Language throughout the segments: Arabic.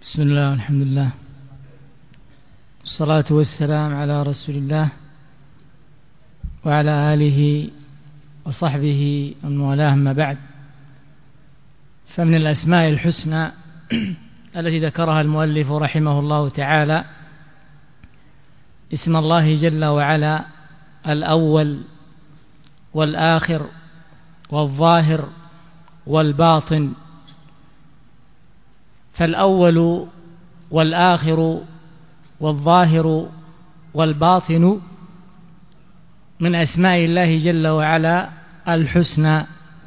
بسم الله والحمد لله والصلاة والسلام على رسول الله وعلى آله وصحبه ومن والاه، أما بعد. فمن الأسماء الحسنى التي ذكرها المؤلف رحمه الله تعالى اسم الله جل وعلا الأول والآخر والظاهر والباطن. فالأول والآخر والظاهر والباطن من أسماء الله جل وعلا الحسنى.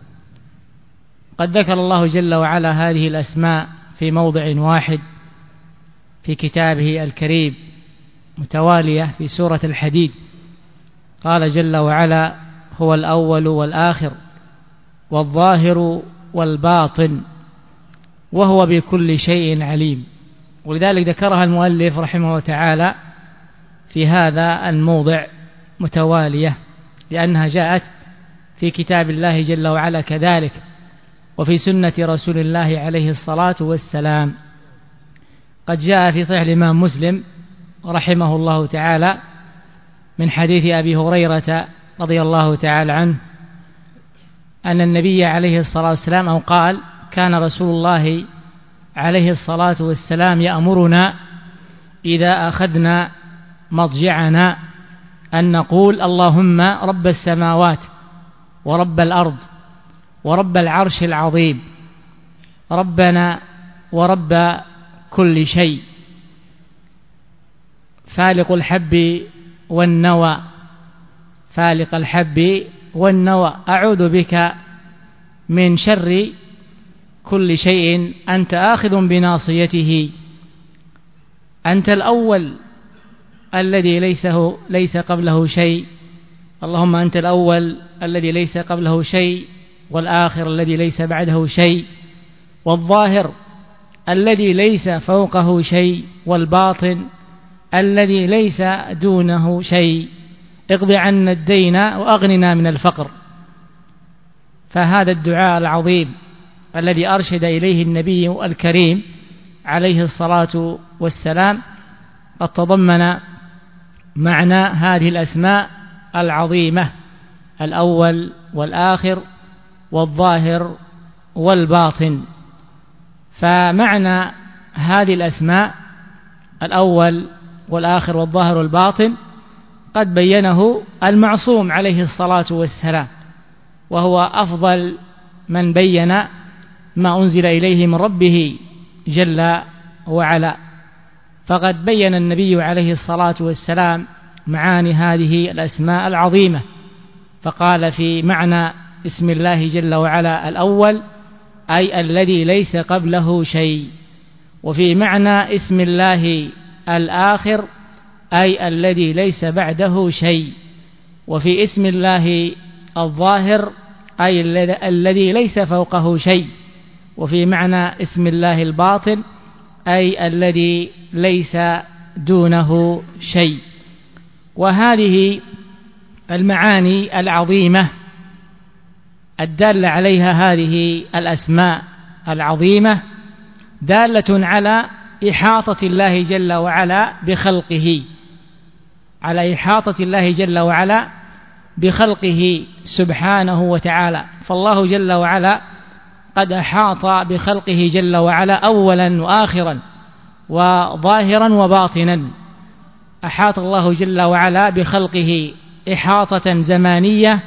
قد ذكر الله جل وعلا هذه الأسماء في موضع واحد في كتابه الكريم متوالية في سورة الحديد. قال جل وعلا: هو الأول والآخر والظاهر والباطن وهو بكل شيء عليم. ولذلك ذكرها المؤلف رحمه الله تعالى في هذا الموضع متوالية، لأنها جاءت في كتاب الله جل وعلا كذلك، وفي سنة رسول الله عليه الصلاة والسلام. قد جاء في صحيح الإمام مسلم رحمه الله تعالى من حديث أبي هريرة رضي الله تعالى عنه أن النبي عليه الصلاة والسلام أو قال: كان رسول الله عليه الصلاة والسلام يأمرنا إذا أخذنا مضجعنا أن نقول: اللهم رب السماوات ورب الأرض ورب العرش العظيم، ربنا ورب كل شيء، فالق الحب والنوى، فالق الحب والنوى، أعوذ بك من شر كل شيء أنت آخذ بناصيته، أنت الأول الذي ليس قبله شيء، اللهم أنت الأول الذي ليس قبله شيء، والآخر الذي ليس بعده شيء، والظاهر الذي ليس فوقه شيء، والباطن الذي ليس دونه شيء، اقض عنا الدين وأغننا من الفقر. فهذا الدعاء العظيم الذي أرشد إليه النبي الكريم عليه الصلاة والسلام قد تضمن معنى هذه الأسماء العظيمة: الأول والآخر والظاهر والباطن. فمعنى هذه الأسماء الأول والآخر والظاهر والباطن قد بينه المعصوم عليه الصلاة والسلام، وهو أفضل من بين ما أنزل إليه من ربه جل وعلا. فقد بين النبي عليه الصلاة والسلام معاني هذه الأسماء العظيمة، فقال في معنى اسم الله جل وعلا الأول أي الذي ليس قبله شيء، وفي معنى اسم الله الآخر أي الذي ليس بعده شيء، وفي اسم الله الظاهر أي الذي ليس فوقه شيء، وفي معنى اسم الله الباطن أي الذي ليس دونه شيء. وهذه المعاني العظيمة الدالة عليها هذه الأسماء العظيمة دالة على إحاطة الله جل وعلا بخلقه، على إحاطة الله جل وعلا بخلقه سبحانه وتعالى. فالله جل وعلا قد أحاط بخلقه جل وعلا أولا وآخرا وظاهرا وباطنا. أحاط الله جل وعلا بخلقه إحاطة زمانية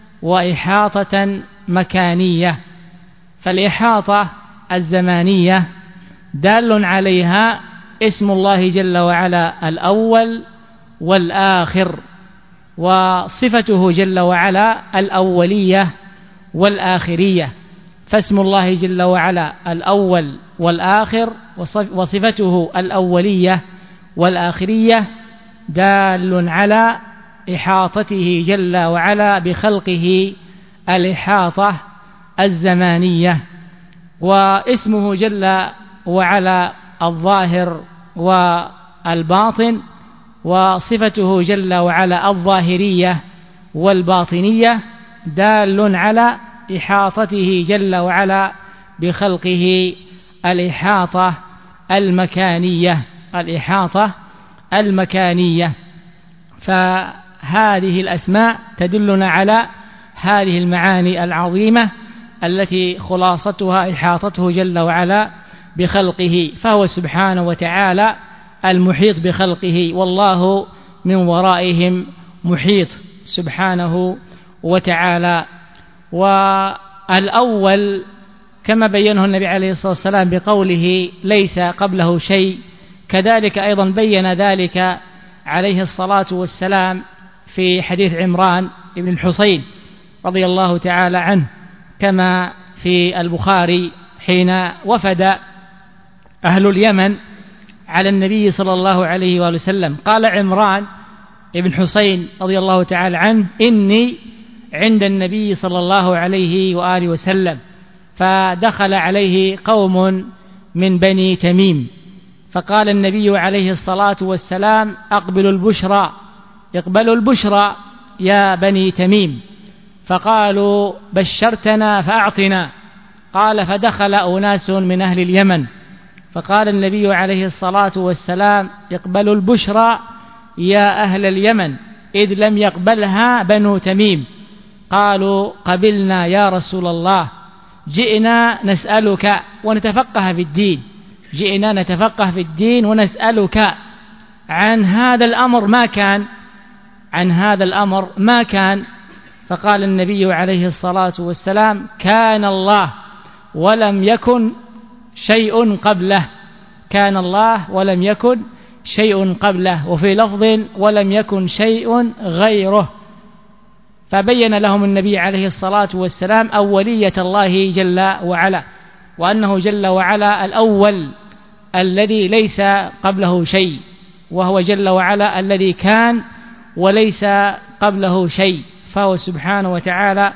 وإحاطة مكانية. فالإحاطة الزمانية دال عليها اسم الله جل وعلا الأول والآخر، وصفته جل وعلا الأولية والآخرية. فاسم الله جل وعلا الأول والآخر وصفته الأولية والآخرية دال على إحاطته جل وعلا بخلقه الإحاطة الزمانية. واسمه جل وعلا الظاهر والباطن وصفته جل وعلا الظاهرية والباطنية دال على إحاطته جل وعلا بخلقه الإحاطة المكانية، الإحاطة المكانية. فهذه الأسماء تدلنا على هذه المعاني العظيمة التي خلاصتها إحاطته جل وعلا بخلقه، فهو سبحانه وتعالى المحيط بخلقه، والله من ورائهم محيط سبحانه وتعالى. والأول كما بينه النبي عليه الصلاة والسلام بقوله ليس قبله شيء، كذلك أيضا بين ذلك عليه الصلاة والسلام في حديث عمران بن الحصين رضي الله تعالى عنه، كما في البخاري حين وفد أهل اليمن على النبي صلى الله عليه وآله وسلم، قال عمران بن حصين رضي الله تعالى عنه: إني عند النبي صلى الله عليه وآله وسلم، فدخل عليه قوم من بني تميم، فقال النبي عليه الصلاة والسلام: اقبلوا البشرى يا بني تميم. فقالوا: بشرتنا فأعطنا. قال: فدخل أناس من أهل اليمن، فقال النبي عليه الصلاة والسلام: اقبلوا البشرى يا أهل اليمن، إذ لم يقبلها بنو تميم. قالوا: قبلنا يا رسول الله، جئنا نسألك ونتفقه في الدين، جئنا نتفقه في الدين ونسألك عن هذا الأمر ما كان. فقال النبي عليه الصلاة والسلام: كان الله ولم يكن شيء قبله، كان الله ولم يكن شيء قبله، وفي لفظ ولم يكن شيء غيره. فبين لهم النبي عليه الصلاة والسلام أولية الله جل وعلا، وأنه جل وعلا الأول الذي ليس قبله شيء، وهو جل وعلا الذي كان وليس قبله شيء، فهو سبحانه وتعالى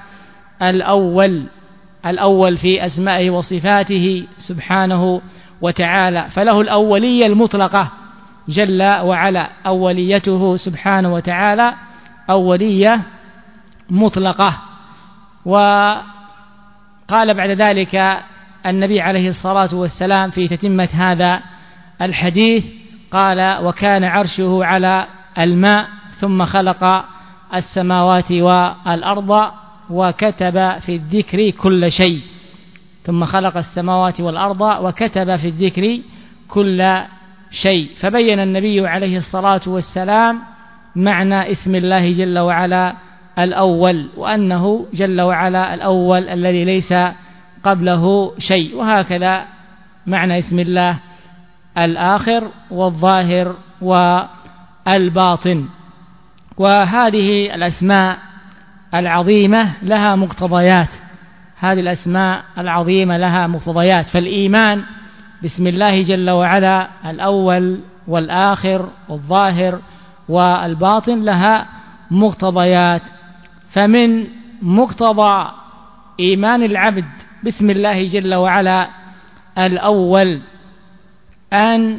الأول في أسمائه وصفاته سبحانه وتعالى، فله الأولية المطلقة جل وعلا، أوليته سبحانه وتعالى أولية مطلقة. وقال بعد ذلك النبي عليه الصلاة والسلام في تتمة هذا الحديث قال: وكان عرشه على الماء ثم خلق السماوات والأرض وكتب في الذكر كل شيء، ثم خلق السماوات والأرض وكتب في الذكر كل شيء. فبين النبي عليه الصلاة والسلام معنى اسم الله جل وعلا الأول، وأنه جل وعلا الأول الذي ليس قبله شيء، وهكذا معنى اسم الله الآخر والظاهر والباطن. وهذه الأسماء العظيمة لها مقتضيات، هذه الأسماء العظيمة لها مقتضيات، فالإيمان باسم الله جل وعلا الأول والآخر والظاهر والباطن لها مقتضيات. فمن مقتضى إيمان العبد باسم الله جل وعلا الأول أن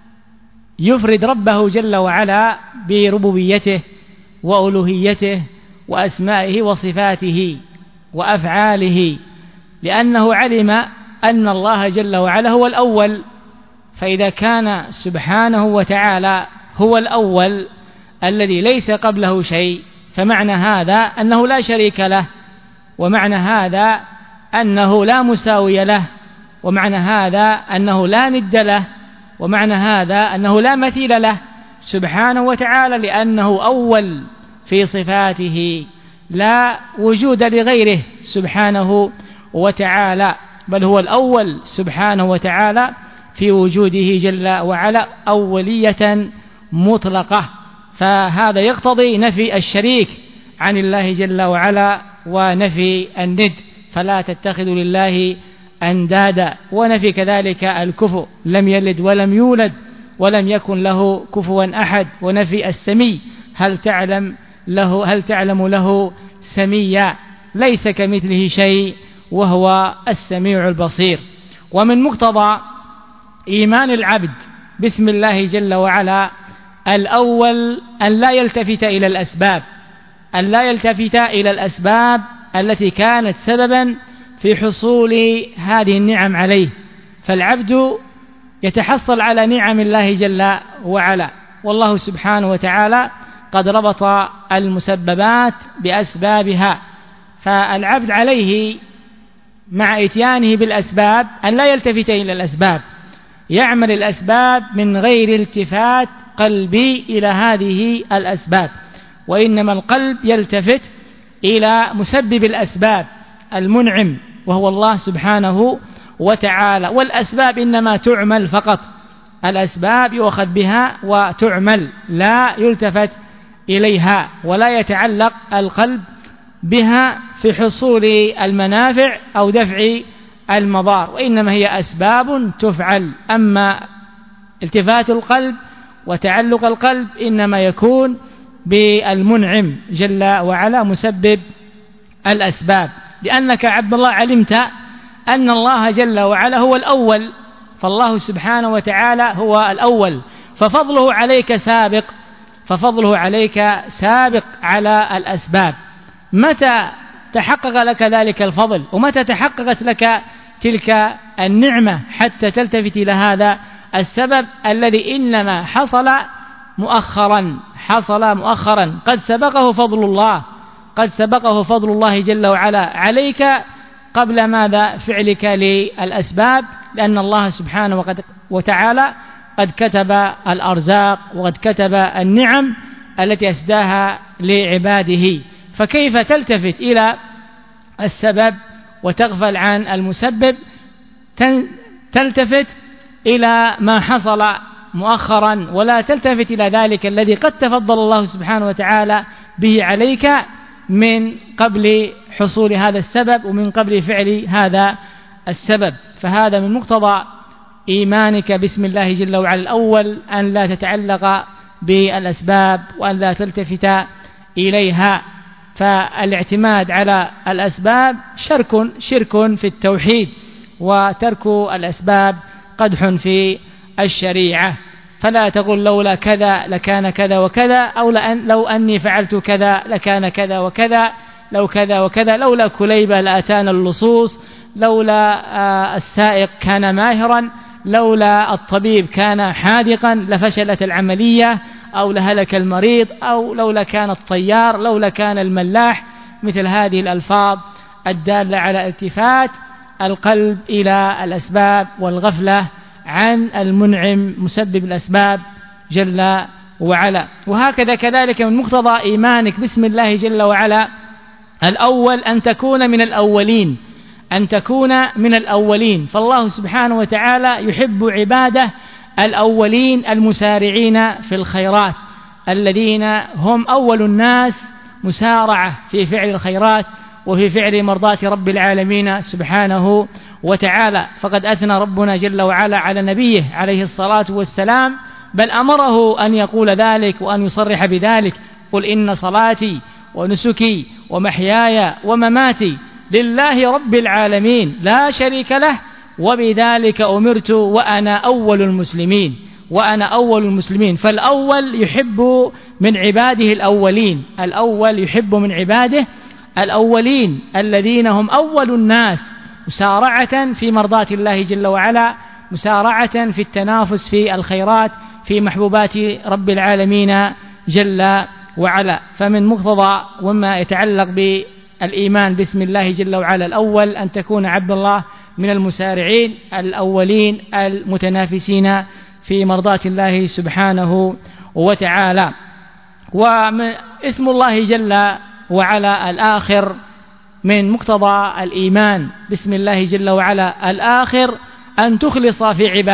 يفرد ربه جل وعلا بربوبيته وألوهيته وأسمائه وصفاته وأفعاله، لأنه علم أن الله جل وعلا هو الأول، فإذا كان سبحانه وتعالى هو الأول الذي ليس قبله شيء، فمعنى هذا أنه لا شريك له، ومعنى هذا أنه لا مساوي له، ومعنى هذا أنه لا ند له، ومعنى هذا أنه لا مثيل له سبحانه وتعالى، لأنه أول في صفاته لا وجود لغيره سبحانه وتعالى، بل هو الأول سبحانه وتعالى في وجوده جل وعلا أولية مطلقة. فهذا يقتضي نفي الشريك عن الله جل وعلا ونفي الند، فلا تتخذوا لله أندادا، ونفي كذلك الكفو، لم يلد ولم يولد ولم يكن له كفوا أحد، ونفي السمي، هل تعلم له سميا، ليس كمثله شيء وهو السميع البصير. ومن مقتضى إيمان العبد باسم الله جل وعلا الأول أن لا يلتفت إلى الأسباب التي كانت سببا في حصول هذه النعم عليه، فالعبد يتحصل على نعم الله جل وعلا. والله سبحانه وتعالى قد ربط المسببات بأسبابها، فالعبد عليه مع إتيانه بالأسباب أن لا يلتفت إلى الأسباب، يعمل الأسباب من غير التفات قلبي إلى هذه الأسباب، وإنما القلب يلتفت إلى مسبب الأسباب المنعم وهو الله سبحانه وتعالى. والأسباب إنما تعمل فقط، الأسباب يؤخذ بها وتعمل، لا يلتفت إليها ولا يتعلق القلب بها في حصول المنافع أو دفع المضار، وإنما هي أسباب تفعل. أما التفات القلب وتعلق القلب إنما يكون بالمنعم جل وعلا مسبب الأسباب، لأنك عبد الله علمت أن الله جل وعلا هو الأول، فالله سبحانه وتعالى هو الأول، ففضله عليك سابق على الأسباب. متى تحقق لك ذلك الفضل ومتى تحققت لك تلك النعمة حتى تلتفت إلى هذا السبب الذي إنما حصل مؤخرا قد سبقه فضل الله جل وعلا عليك قبل ماذا فعلك للأسباب، لأن الله سبحانه وتعالى قد كتب الأرزاق وقد كتب النعم التي أسداها لعباده. فكيف تلتفت إلى السبب وتغفل عن المسبب؟ تلتفت إلى ما حصل مؤخرا ولا تلتفت إلى ذلك الذي قد تفضل الله سبحانه وتعالى به عليك من قبل حصول هذا السبب ومن قبل فعل هذا السبب. فهذا من مقتضى إيمانك باسم الله جل وعلا الأول أن لا تتعلق بالأسباب وأن لا تلتفت إليها. فالاعتماد على الأسباب شرك في التوحيد، وترك الأسباب قدح في الشريعة. فلا تقل لولا كذا لكان كذا وكذا، أو لو أني فعلت كذا لكان كذا وكذا، لو كذا وكذا، لولا كليبة لأتانا اللصوص، لولا السائق كان ماهرا، لولا الطبيب كان حاذقا لفشلت العملية، أو لهلك المريض، أو لولا كان الطيار، لولا كان الملاح. مثل هذه الألفاظ الدالة على التفات القلب إلى الأسباب والغفلة عن المنعم مسبب الأسباب جل وعلا. وهكذا كذلك من مقتضى إيمانك باسم الله جل وعلا الأول أن تكون من الأولين، فالله سبحانه وتعالى يحب عباده الأولين المسارعين في الخيرات، الذين هم أول الناس مسارعة في فعل الخيرات وفي فعل مرضات رب العالمين سبحانه وتعالى. فقد أثنى ربنا جل وعلا على نبيه عليه الصلاة والسلام، بل أمره أن يقول ذلك وأن يصرح بذلك: قل إن صلاتي ونسكي ومحياي ومماتي لله رب العالمين لا شريك له وبذلك أمرت وأنا أول المسلمين. فالأول يحب من عباده الأولين الذين هم أول الناس مسارعة في مرضاة الله جل وعلا، مسارعة في التنافس في الخيرات في محبوبات رب العالمين جل وعلا. فمن مقتضى وما يتعلق بالإيمان باسم الله جل وعلا الأول أن تكون عبد الله من المسارعين الأولين المتنافسين في مرضاة الله سبحانه وتعالى. واسم الله جل وعلا الآخر من مقتضى الإيمان باسم الله جل وعلا الآخر أن تخلص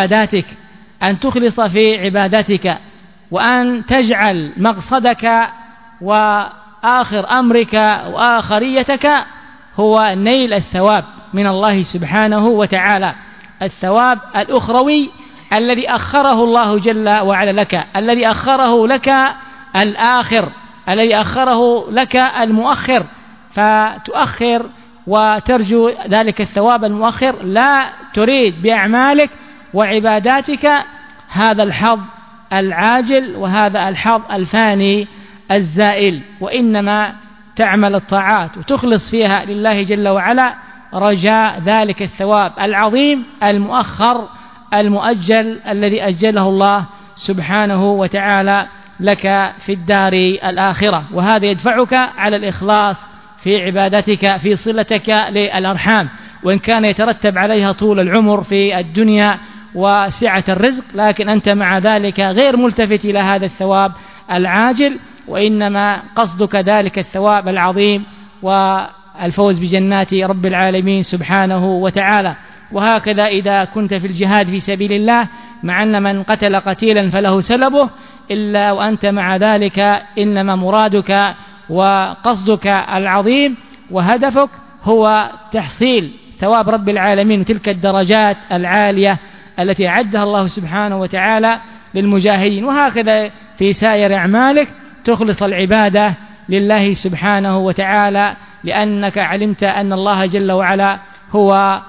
في عبادتك، وأن تجعل مقصدك وآخر أمرك وآخريتك هو نيل الثواب من الله سبحانه وتعالى، الثواب الأخروي الذي أخره الله جل وعلا لك، الذي أخره لك الآخر، الذي أخره لك المؤخر، فتؤخر وترجو ذلك الثواب المؤخر، لا تريد بأعمالك وعباداتك هذا الحظ العاجل وهذا الحظ الفاني الزائل، وإنما تعمل الطاعات وتخلص فيها لله جل وعلا رجاء ذلك الثواب العظيم المؤخر المؤجل الذي أجله الله سبحانه وتعالى لك في الدار الآخرة. وهذا يدفعك على الإخلاص في عبادتك في صلتك للأرحام، وإن كان يترتب عليها طول العمر في الدنيا وسعة الرزق، لكن أنت مع ذلك غير ملتفت إلى هذا الثواب العاجل، وإنما قصدك ذلك الثواب العظيم والفوز بجنات رب العالمين سبحانه وتعالى. وهكذا إذا كنت في الجهاد في سبيل الله، مع أن من قتل قتيلا فله سلبه، إلا وأنت مع ذلك إنما مرادك وقصدك العظيم وهدفك هو تحصيل ثواب رب العالمين وتلك الدرجات العالية التي أعدها الله سبحانه وتعالى للمجاهدين. وهكذا في سائر أعمالك تخلص العبادة لله سبحانه وتعالى، لأنك علمت أن الله جل وعلا هو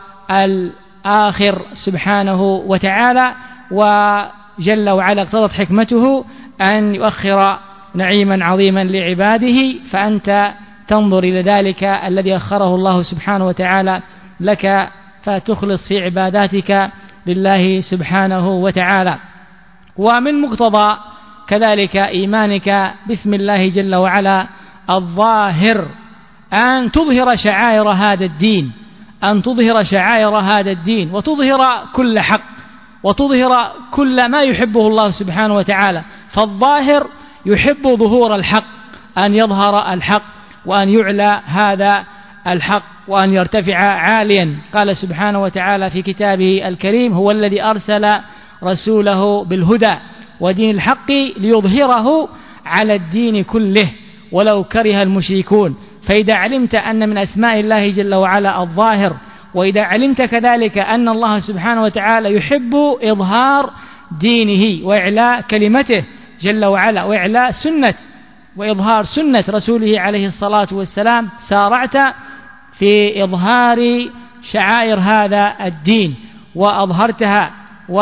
الآخر سبحانه وتعالى، وجل وعلا اقتضت حكمته أن يؤخر نعيما عظيما لعباده، فأنت تنظر إلى ذلك الذي أخره الله سبحانه وتعالى لك، فتخلص في عباداتك لله سبحانه وتعالى. ومن مقتضى كذلك إيمانك باسم الله جل وعلا الظاهر أن تظهر شعائر هذا الدين، أن تظهر شعائر هذا الدين وتظهر كل حق وتظهر كل ما يحبه الله سبحانه وتعالى. فالظاهر يحب ظهور الحق، أن يظهر الحق وأن يعلى هذا الحق وأن يرتفع عاليا. قال سبحانه وتعالى في كتابه الكريم: هو الذي أرسل رسوله بالهدى ودين الحق ليظهره على الدين كله ولو كره المشركون. فإذا علمت أن من أسماء الله جل وعلا الظاهر، وإذا علمت كذلك أن الله سبحانه وتعالى يحب إظهار دينه وإعلاء كلمته جل وعلا وإعلاء سنة وإظهار سنة رسوله عليه الصلاة والسلام، سارعت في إظهار شعائر هذا الدين وأظهرتها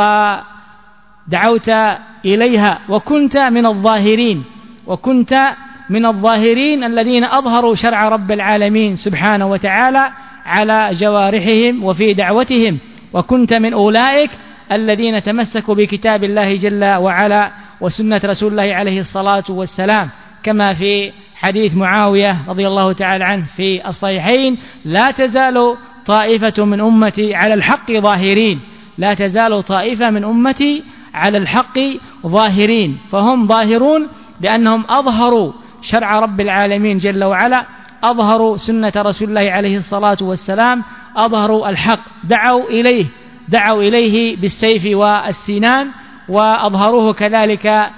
ودعوت إليها، وكنت من الظاهرين، وكنت من الظاهرين الذين أظهروا شرع رب العالمين سبحانه وتعالى على جوارحهم وفي دعوتهم، وكنت من أولئك الذين تمسكوا بكتاب الله جل وعلا وسنة رسول الله عليه الصلاة والسلام، كما في حديث معاوية رضي الله تعالى عنه في الصحيحين: لا تزال طائفة من أمتي على الحق ظاهرين، لا تزال طائفة من أمتي على الحق ظاهرين. فهم ظاهرون لأنهم أظهروا شرع رب العالمين جل وعلا، أظهروا سنة رسول الله عليه الصلاة والسلام، أظهروا الحق، دعوا إليه بالسيف والسنان، وأظهروه كذلك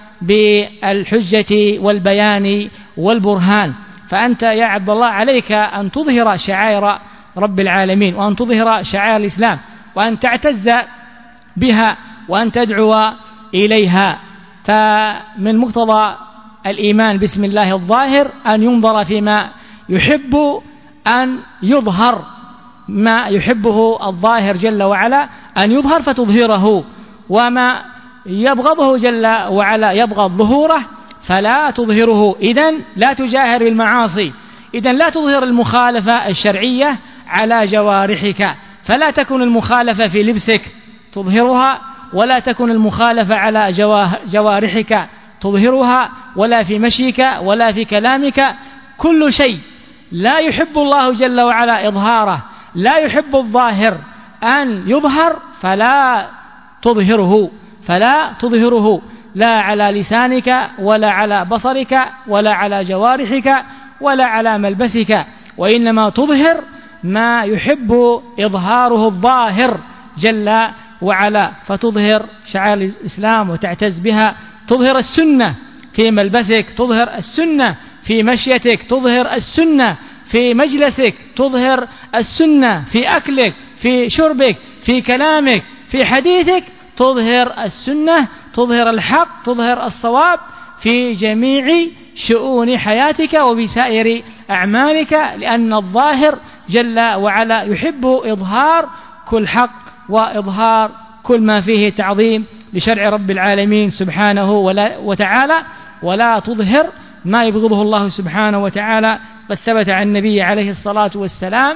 بالحجة والبيان والبرهان. فأنت يا عبد الله عليك أن تظهر شعائر رب العالمين، وأن تظهر شعائر الإسلام، وأن تعتز بها، وأن تدعو إليها. فمن مقتضى الإيمان باسم الله الظاهر أن ينظر فيما يحب أن يظهر، ما يحبه الظاهر جل وعلا أن يظهر فتظهره، وما يبغضه جل وعلا يبغض ظهوره فلا تظهره. إذن لا تجاهر بالمعاصي، إذن لا تظهر المخالفة الشرعية على جوارحك، فلا تكن المخالفة في لبسك تظهرها، ولا تكن المخالفة على جوارحك تظهرها، ولا في مشيك ولا في كلامك. كل شيء لا يحب الله جل وعلا إظهاره، لا يحب الظاهر أن يظهر فلا تظهره لا على لسانك ولا على بصرك ولا على جوارحك ولا على ملبسك، وإنما تظهر ما يحب إظهاره الظاهر جل وعلا. فتظهر شعائر الإسلام وتعتز بها، تظهر السنة في ملبسك، تظهر السنة في مشيتك، تظهر السنة في مجلسك، تظهر السنة في أكلك، في شربك، في كلامك، في حديثك، تظهر السنة، تظهر الحق، تظهر الصواب في جميع شؤون حياتك وبسائر أعمالك، لأن الظاهر جل وعلا يحب إظهار كل حق وإظهار كل ما فيه تعظيم لشرع رب العالمين سبحانه وتعالى، ولا تظهر ما يبغضه الله سبحانه وتعالى. قد ثبت عن النبي عليه الصلاة والسلام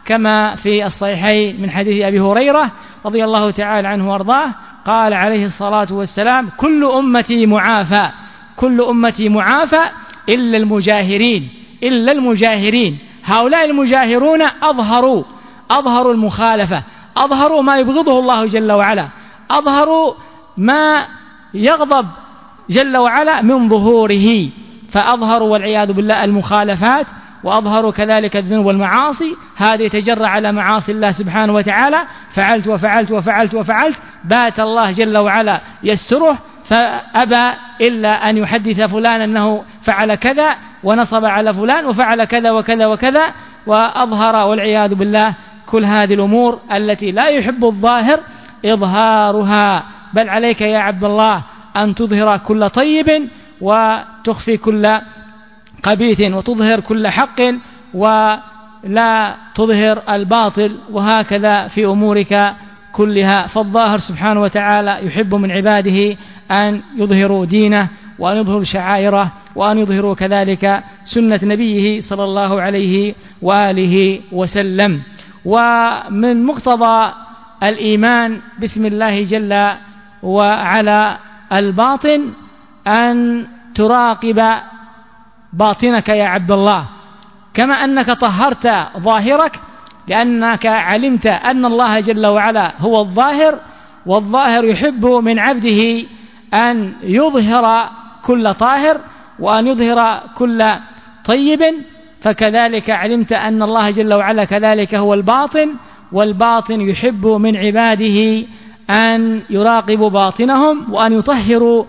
كما في الصحيحين من حديث أبي هريرة رضي الله تعالى عنه وارضاه قال عليه الصلاة والسلام: كل أمتي معافى، كل أمتي معافى إلا المجاهرين، إلا المجاهرين. هؤلاء المجاهرون أظهروا المخالفة، أظهروا ما يبغضه الله جل وعلا، أظهروا ما يغضب جل وعلا من ظهوره، فأظهروا والعياذ بالله المخالفات، وأظهروا كذلك الذنوب والمعاصي. هذا يتجرى على معاصي الله سبحانه وتعالى، فعلت وفعلت وفعلت وفعلت، بات الله جل وعلا يستره، فأبى إلا أن يحدث فلان أنه فعل كذا ونصب على فلان وفعل كذا وكذا وكذا، وأظهر والعياذ بالله كل هذه الأمور التي لا يحب الظاهر إظهارها. بل عليك يا عبد الله أن تظهر كل طيب وتخفي كل قبيح، وتظهر كل حق ولا تظهر الباطل، وهكذا في أمورك كلها. فالظاهر سبحانه وتعالى يحب من عباده أن يظهروا دينه، وأن يظهروا شعائره، وأن يظهروا كذلك سنة نبيه صلى الله عليه وآله وسلم. ومن مقتضى الإيمان بسم الله جل وعلا الباطن أن تراقب باطنك يا عبد الله، كما أنك طهرت ظاهرك لأنك علمت أن الله جل وعلا هو الظاهر، والظاهر يحب من عبده أن يظهر كل طاهر وأن يظهر كل طيب، فكذلك علمت أن الله جل وعلا كذلك هو الباطن، والباطن يحب من عباده أن يراقبوا باطنهم وأن يطهروا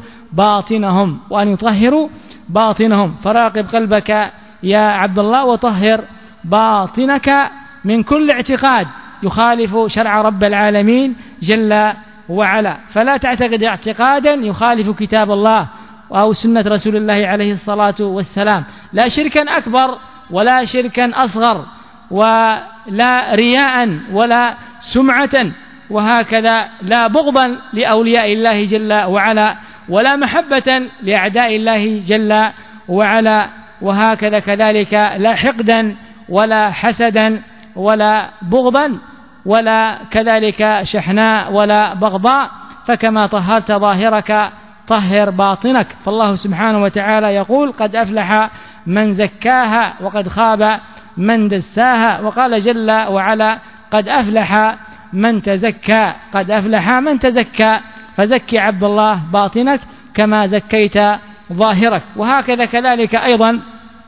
باطنهم. فراقب قلبك يا عبد الله، وطهر باطنك من كل اعتقاد يخالف شرع رب العالمين جل وعلا. فلا تعتقد اعتقادا يخالف كتاب الله أو سنة رسول الله عليه الصلاة والسلام، لا شركا أكبر ولا شركا أصغر، ولا رياء ولا سمعة، وهكذا لا بغضا لأولياء الله جل وعلا، ولا محبة لأعداء الله جل وعلا، وهكذا كذلك لا حقدا ولا حسدا ولا بغضا ولا كذلك شحناء ولا بغضاء. فكما طهرت ظاهرك طهر باطنك. فالله سبحانه وتعالى يقول: قد أفلح من زكاها وقد خاب من دساها. وقال جل وعلا: قد أفلح من تزكى، قد أفلح من تزكى. فزكي عبد الله باطنك كما زكيت ظاهرك. وهكذا كذلك أيضا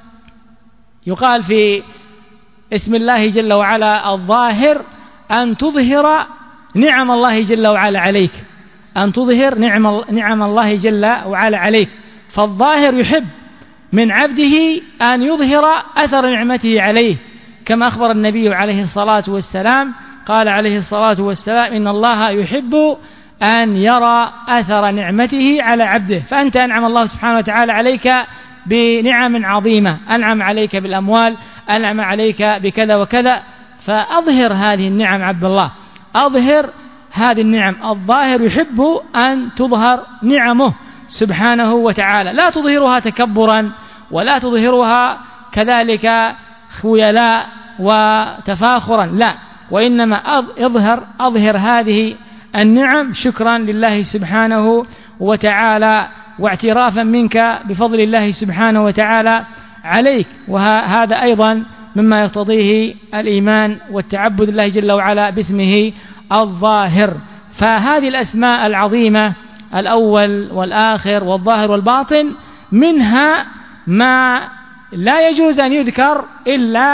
يقال في اسم الله جل وعلا الظاهر أن تظهر نعم الله جل وعلا عليك، أن تظهر نعم الله جل وعلا عليك. فالظاهر يحب من عبده أن يظهر أثر نعمته عليه، كما أخبر النبي عليه الصلاة والسلام، قال عليه الصلاة والسلام: إن الله يحب أن يرى أثر نعمته على عبده. فأنت أنعم الله سبحانه وتعالى عليك بنعم عظيمة، أنعم عليك بالأموال، أنعم عليك بكذا وكذا، فأظهر هذه النعم عبد الله، أظهر هذه النعم. الظاهر يحب أن تظهر نعمه سبحانه وتعالى، لا تظهرها تكبرا ولا تظهرها كذلك خيلاء وتفاخرا، لا، وإنما أظهر هذه النعم شكرا لله سبحانه وتعالى، واعترافا منك بفضل الله سبحانه وتعالى عليك. وهذا أيضا مما يقتضيه الإيمان والتعبد لله جل وعلا باسمه الظاهر. فهذه الأسماء العظيمة، الأول والآخر والظاهر والباطن، منها ما لا يجوز أن يذكر إلا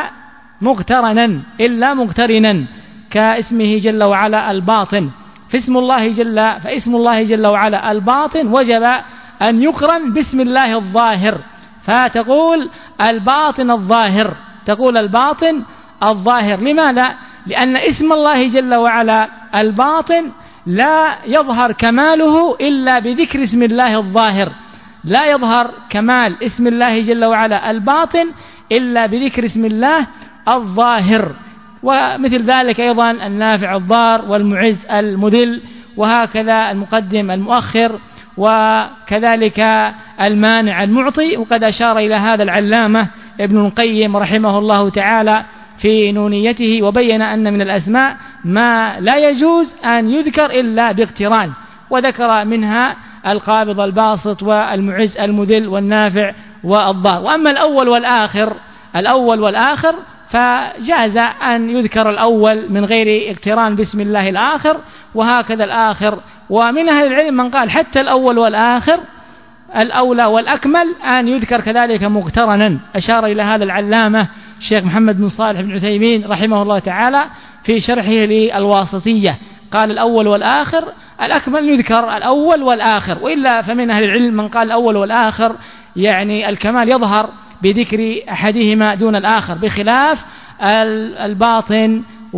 مقترنا كاسمه جل وعلا الباطن. فاسم الله جل وعلا الباطن وجب أن يقرن باسم الله الظاهر، فتقول الباطن الظاهر، تقول الباطن الظاهر. لماذا؟ لأن اسم الله جل وعلا الباطن لا يظهر كماله إلا بذكر اسم الله الظاهر، لا يظهر كمال اسم الله جل وعلا الباطن إلا بذكر اسم الله الظاهر. ومثل ذلك أيضا النافع الضار والمعز المذل، وهكذا المقدم المؤخر، وكذلك المانع المعطي. وقد أشار إلى هذا العلامة ابن القيم رحمه الله تعالى في نونيته، وبين أن من الأسماء ما لا يجوز أن يذكر إلا باقتران، وذكر منها القابض الباسط والمعز المذل والنافع والضار. وأما الأول والآخر فجاز أن يذكر الأول من غير اقتران باسم الله الآخر، وهكذا الآخر. ومن أهل العلم من قال حتى الأول والآخر الأولى والأكمل أن يذكر كذلك مقترنا، أشار إلى هذا العلامة الشيخ محمد بن صالح بن عثيمين رحمه الله تعالى في شرحه للواسطية، قال الأول والآخر الأكمل يذكر الأول والآخر. وإلا فمن أهل العلم من قال الأول والآخر يعني الكمال يظهر بذكر أحدهما دون الآخر، بخلاف الباطن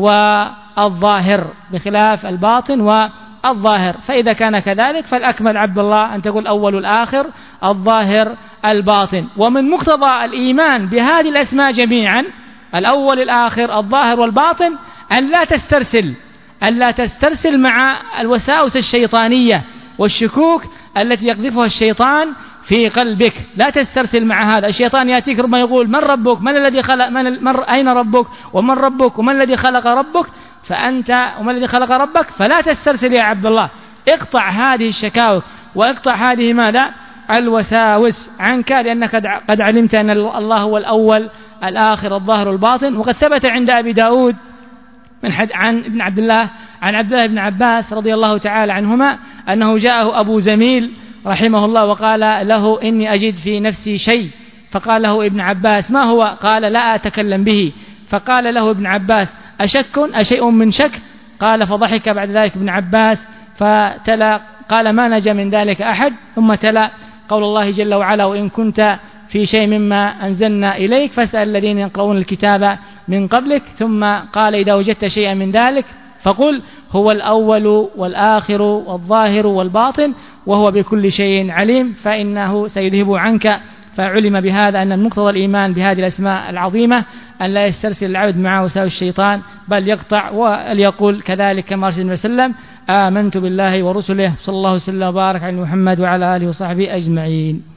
والظاهر، فإذا كان كذلك فالأكمل عبد الله أن تقول الأول والآخر الظاهر الباطن. ومن مقتضى الإيمان بهذه الأسماء جميعا الأول الآخر الظاهر والباطن أن لا تسترسل مع الوساوس الشيطانية والشكوك التي يقذفها الشيطان في قلبك، لا تسترسل مع هذا. الشيطان يأتيك ربما يقول من ربك، من الذي خلق، أين ربك، ومن ربك، ومن الذي خلق ربك، ومن الذي خلق ربك، فلا تسترسل يا عبد الله، اقطع هذه الشكاوك واقطع هذه الوساوس عنك، لأنك قد علمت أن الله هو الأول الآخر الظاهر الباطن. وقد ثبت عند أبي داود عن عبد الله بن عباس رضي الله تعالى عنهما أنه جاءه أبو زميل رحمه الله وقال له إني أجد في نفسي شيء، فقال له ابن عباس ما هو؟ قال لا أتكلم به. فقال له ابن عباس أشيء من شك؟ قال فضحك بعد ذلك ابن عباس فتلا قال ما نجا من ذلك أحد، ثم تلا قول الله جل وعلا وإن كنت في شيء مما أنزلنا إليك فاسأل الذين يقرؤون الكتاب من قبلك، ثم قال إذا وجدت شيئا من ذلك فقل هو الأول والآخر والظاهر والباطن وهو بكل شيء عليم فإنه سيذهب عنك. فعلم بهذا أن مقتضى الإيمان بهذه الأسماء العظيمة أن لا يسترسل العبد مع وساوس الشيطان بل يقطع، وليقول كذلك كما رسول الله وسلم آمنت بالله ورسله صلى الله وسلم وبارك على محمد وعلى آله وصحبه أجمعين.